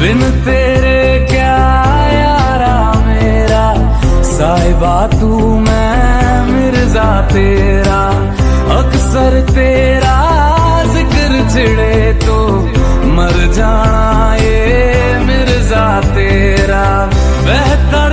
बिन तेरे क्या यारा मेरा, साहिबा तू मैं मिर्जा तेरा। अक्सर तेरा जिक्र छिड़े तो मर जाना ये मिर्जा तेरा। बहता